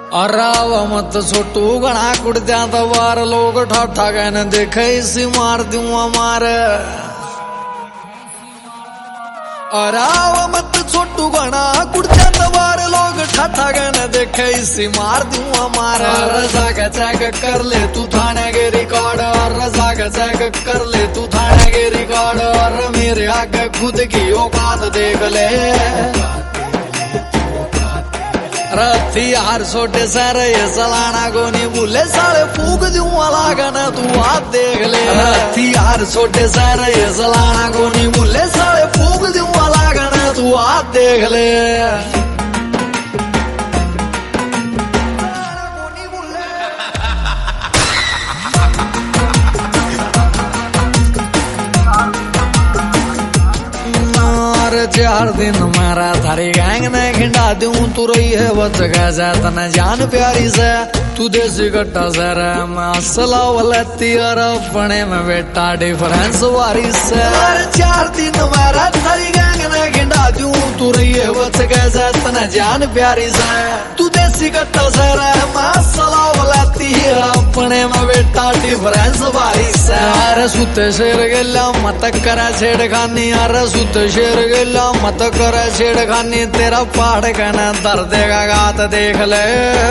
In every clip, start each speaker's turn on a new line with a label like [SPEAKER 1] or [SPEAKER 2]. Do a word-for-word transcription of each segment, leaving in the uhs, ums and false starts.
[SPEAKER 1] अराव मत छोटू घना कुड़ जाता बार लोग ठाठा कहने देखे इसी मार दूंगा मार। अराव मत छोटू घना कुड़ जाता बार लोग ठाठा कहने देखे इसी मार दूंगा मार। रजा का चेक कर ले तू थाने के रिकॉर्ड, रजा का चेक कर ले तू थाने के रिकॉर्ड, और मेरे आगे खुद की औकात देख ले। रथी यार छोटे सारे ये सलाना को नहीं भूले साले फूक दूंगा लागना तू हाथ देख ले। रथी यार छोटे सारे ये सलाना को नहीं भूले साले फूक दूंगा लागना तू हाथ देख ले। चार दिन मारा थारी गैंग ने खिंडा दूं तू रही है बच कैसे तना जान प्यारी से तू देसी कट्टा सर मैं असला वलती और अपने में बेटा डिफरेंस वारी से। चार दिन मारा थारी गैंग ने खिंडा दूं तू रही है बच कैसे तना जान प्यारी से तू देसी कट्टा सर मैं असला वलती और अपने में बेटा डिफरेंस वारी से। अरे सुते शेर गेला मत करा छेड़खानी, अरे सुते शेर गेला मत करे छेड़खानी, तेरा पहाड़ कहना दर्द का गात देख ले।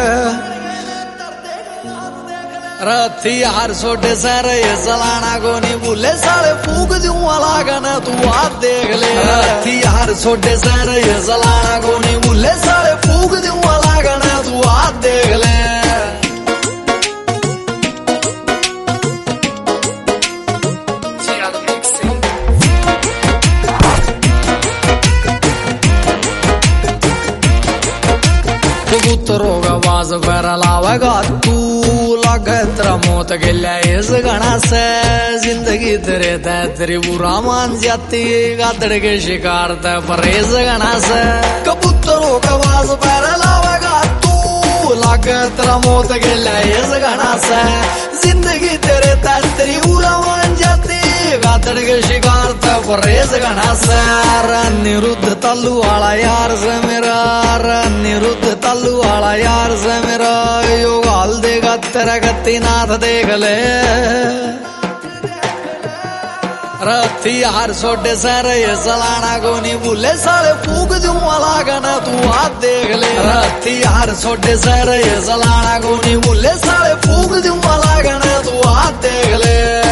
[SPEAKER 1] रथी यार छोटे सारे ये सलाना को नहीं भूले साले फूक दूंगा लागना तू हाथ देख ले। रथी यार छोटे सारे ये सलाना को नहीं भूले साले फूक दूंगा लागना तू हाथ देख ले। कबूतरों का बाज पैरा लावेगा तू लगे तेरा मौत गिल्या इस गणा से जिंदगी तेरे तय तेरी बुरा मान जाती गादड़ के शिकार तय पर इस गणा से। कबूतरों का बाज पैरा लावेगा तू लगे तेरा मौत गिल्या इस गणा से जिंदगी तेरे तय तेरी बुरा मान जाती गादड़ के शिकार तय पर इस गणा से। निरुद्ध तल्लू वाला यार से मेरा, निरुद्ध तल्लू वाला यार से मेरा योग हाल देगा तेरा गति नाथ देख ले। रथी यार छोटे सारे ये सलाना को नहीं भूले साले फूक दूंगा लागना तू हाथ देख ले। रथी यार छोटे सारे ये सलाना को नहीं भूले साले फूक दूंगा लागना तू हाथ देख ले।